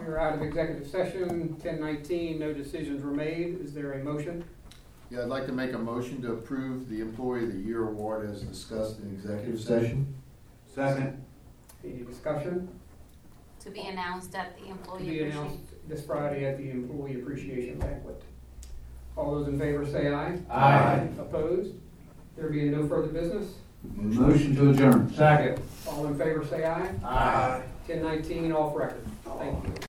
We're out of executive session. 10:19, no decisions were made. Is there a motion? Yeah, I'd like to make a motion to approve the Employee of the Year award as discussed in executive session. Second. Any discussion? To be announced at the To employee be announced appreciation. this Friday at the Employee Appreciation Banquet. All those in favor say aye. Aye. Opposed? There being no further business, Motion to adjourn. Second. all in favor say aye. Aye. 10:19, off record. Thank you.